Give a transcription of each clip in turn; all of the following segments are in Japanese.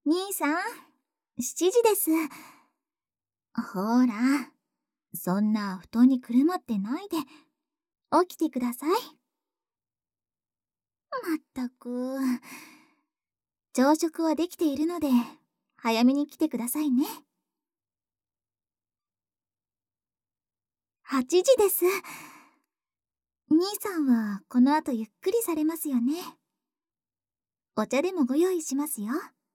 兄さん、7時です。ほら、そんな布団にくるまってないで、起きてください。まったく、朝食はできているので、早めに来てくださいね。8時です。兄さんはこの後ゆっくりされますよね。お茶でもご用意しますよ。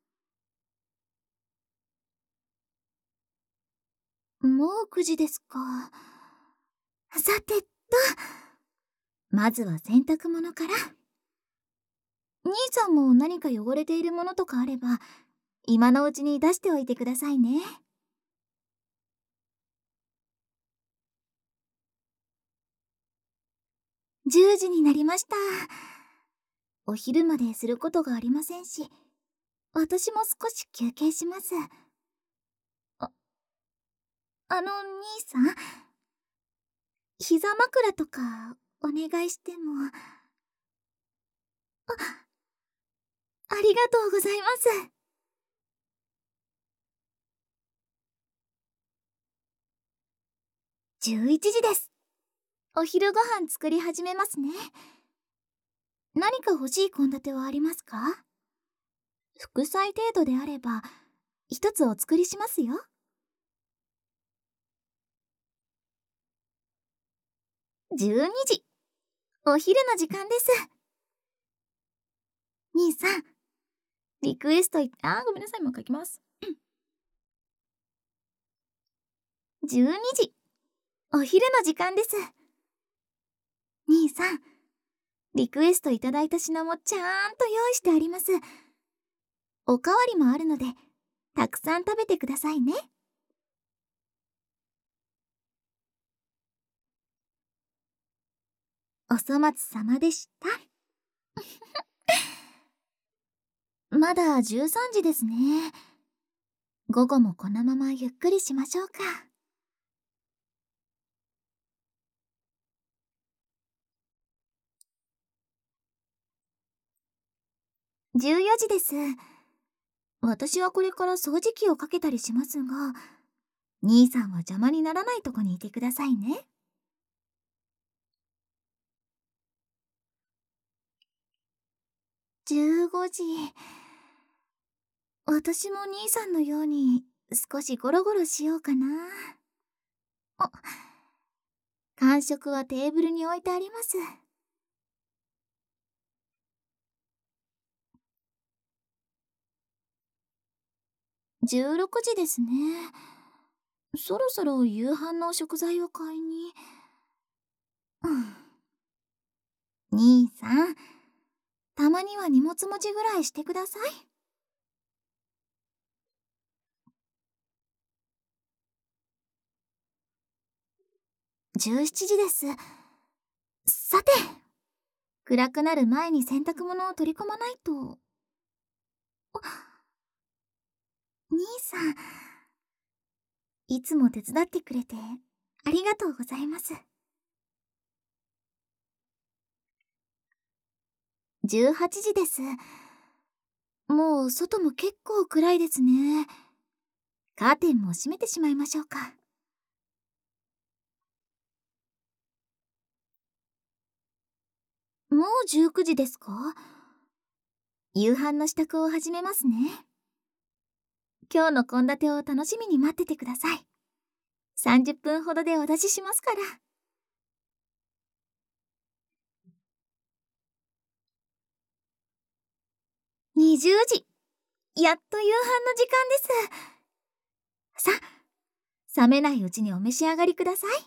もう9時ですか。さてと、まずは洗濯物から。兄さんも何か汚れているものとかあれば、今のうちに出しておいてくださいね。10時になりました。お昼まですることがありませんし、私も少し休憩します。あ、兄さん、膝枕とかお願いしても。ありがとうございます。11時です。お昼ご飯作り始めますね。何か欲しい献立はありますか？副菜程度であれば、一つお作りしますよ。12時。お昼の時間です。兄さん、リクエストごめんなさい、もう書きます。12時。お昼の時間です。兄さん、リクエストいただいた品もちゃんと用意してあります。おかわりもあるので、たくさん食べてくださいね。お粗末様でした。まだ13時ですね。午後もこのままゆっくりしましょうか。14時です。私はこれから掃除機をかけたりしますが、兄さんは邪魔にならないとこにいてくださいね。15時。私も兄さんのように少しゴロゴロしようかな。あ、間食はテーブルに置いてあります。16時ですね。そろそろ夕飯の食材を買いに。兄さん、たまには荷物持ちぐらいしてください。17時です。さて、暗くなる前に洗濯物を取り込まないと。兄さん、いつも手伝ってくれてありがとうございます。18時です。もう外も結構暗いですね。カーテンも閉めてしまいましょうか。もう19時ですか？夕飯の支度を始めますね。今日の献立を楽しみに待っててください。30分ほどでお出ししますから。20時。やっと夕飯の時間です。さあ、冷めないうちにお召し上がりください。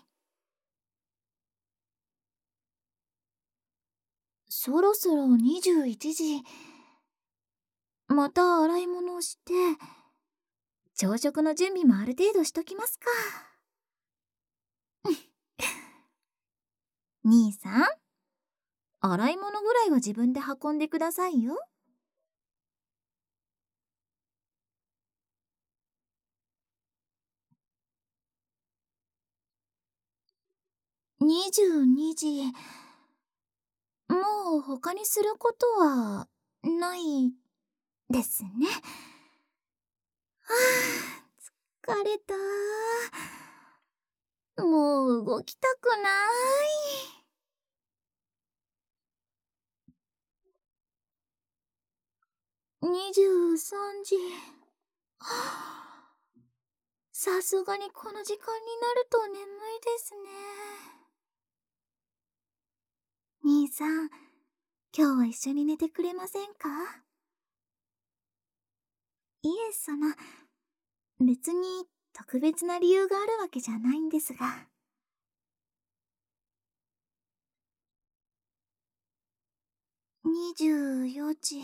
そろそろ21時。また洗い物をして、朝食の準備もある程度しときますか。兄さん、洗い物ぐらいは自分で運んでくださいよ。22時。もう他にすることはないですね。 疲れた。もう動きたくない。23時。さすがにこの時間になると眠いですね。兄さん、今日は一緒に寝てくれませんか？イエス様、別に特別な理由があるわけじゃないんですが。24時。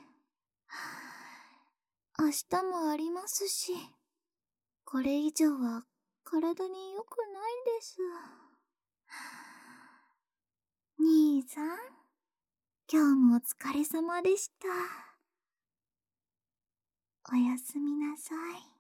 明日もありますし、これ以上は体に良くないです。兄さん、今日もお疲れ様でした。おやすみなさい。